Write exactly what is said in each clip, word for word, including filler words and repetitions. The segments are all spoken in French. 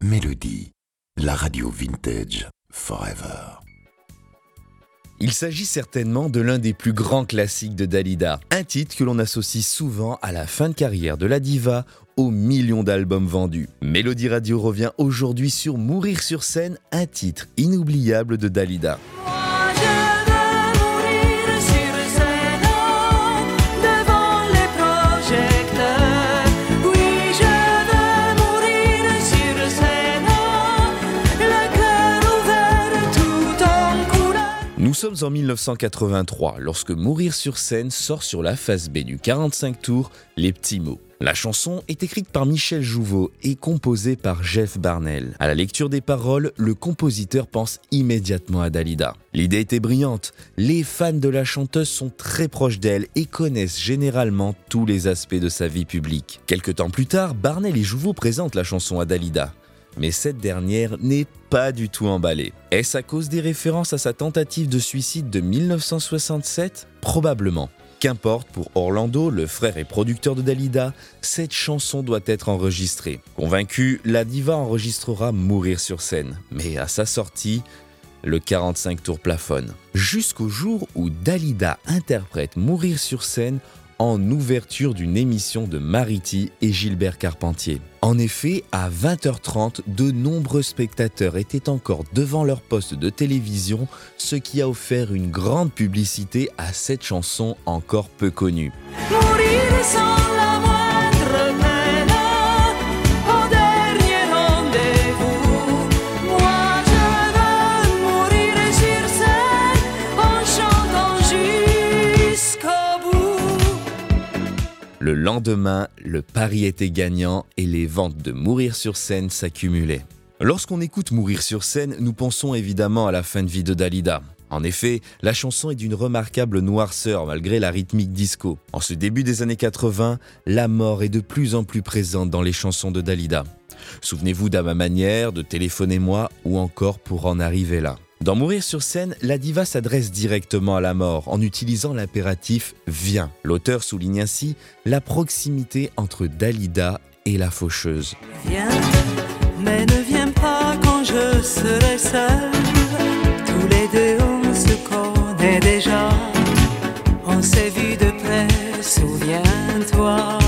Mélodie, la radio vintage forever. Il s'agit certainement de l'un des plus grands classiques de Dalida, un titre que l'on associe souvent à la fin de carrière de la diva, aux millions d'albums vendus. Mélodie Radio revient aujourd'hui sur Mourir sur scène, un titre inoubliable de Dalida. Nous sommes en mille neuf cent quatre-vingt-trois, lorsque Mourir sur scène sort sur la face B du quarante-cinq tours, Les Petits Mots. La chanson est écrite par Michel Jouveau et composée par Jeff Barnell. À la lecture des paroles, le compositeur pense immédiatement à Dalida. L'idée était brillante. Les fans de la chanteuse sont très proches d'elle et connaissent généralement tous les aspects de sa vie publique. Quelque temps plus tard, Barnell et Jouveau présentent la chanson à Dalida. Mais cette dernière n'est pas du tout emballée. Est-ce à cause des références à sa tentative de suicide de mille neuf cent soixante-sept ? Probablement. Qu'importe, pour Orlando, le frère et producteur de Dalida, cette chanson doit être enregistrée. Convaincue, la diva enregistrera Mourir sur scène. Mais à sa sortie, le quarante-cinq tours plafonne. Jusqu'au jour où Dalida interprète Mourir sur scène en ouverture d'une émission de Mariti et Gilbert Carpentier. En effet, à vingt heures trente, de nombreux spectateurs étaient encore devant leur poste de télévision, ce qui a offert une grande publicité à cette chanson encore peu connue. Mourir sans la moindre peine, au dernier rendez-vous. Moi je veux mourir sur scène en chantant jusqu'au bout. Le lendemain, le pari était gagnant et les ventes de Mourir sur scène s'accumulaient. Lorsqu'on écoute Mourir sur scène, nous pensons évidemment à la fin de vie de Dalida. En effet, la chanson est d'une remarquable noirceur malgré la rythmique disco. En ce début des années quatre-vingts, la mort est de plus en plus présente dans les chansons de Dalida. Souvenez-vous d'À ma manière, de Téléphonez-moi ou encore Pour en arriver là. Dans Mourir sur scène, la diva s'adresse directement à la mort en utilisant l'impératif « viens ». L'auteur souligne ainsi la proximité entre Dalida et la faucheuse. Viens, mais ne viens pas quand je serai seule. Tous les deux on se connaît déjà. On s'est vu de près, souviens-toi.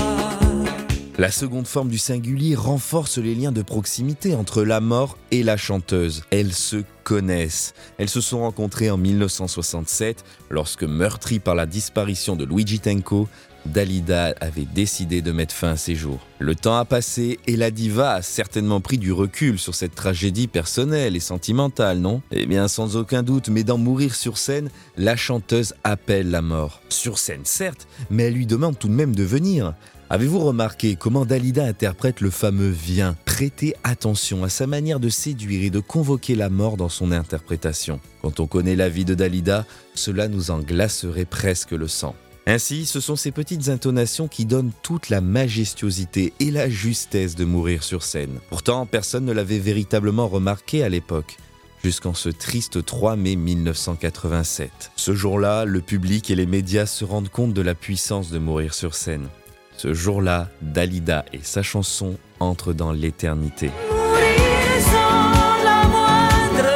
La seconde forme du singulier renforce les liens de proximité entre la mort et la chanteuse. Elles se connaissent. Elles se sont rencontrées en mille neuf cent soixante-sept, lorsque, meurtrie par la disparition de Luigi Tenco, Dalida avait décidé de mettre fin à ses jours. Le temps a passé et la diva a certainement pris du recul sur cette tragédie personnelle et sentimentale, non ? Eh bien, sans aucun doute, mais dans Mourir sur scène, la chanteuse appelle la mort. Sur scène, certes, mais elle lui demande tout de même de venir. Avez-vous remarqué comment Dalida interprète le fameux « viens » ? Prêtez attention à sa manière de séduire et de convoquer la mort dans son interprétation. Quand on connaît la vie de Dalida, cela nous en glacerait presque le sang. Ainsi, ce sont ces petites intonations qui donnent toute la majestuosité et la justesse de Mourir sur scène. Pourtant, personne ne l'avait véritablement remarqué à l'époque, jusqu'en ce triste trois mai mille neuf cent quatre-vingt-sept. Ce jour-là, le public et les médias se rendent compte de la puissance de Mourir sur scène. Ce jour-là, Dalida et sa chanson entrent dans l'éternité. Mourir sans la moindre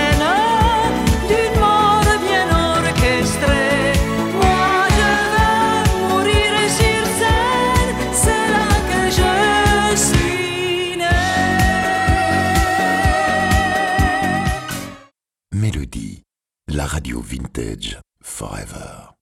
peine, d'une mort bien orchestrée. Moi je veux mourir sur scène, c'est là que je suis né. Mélodie, la radio vintage forever.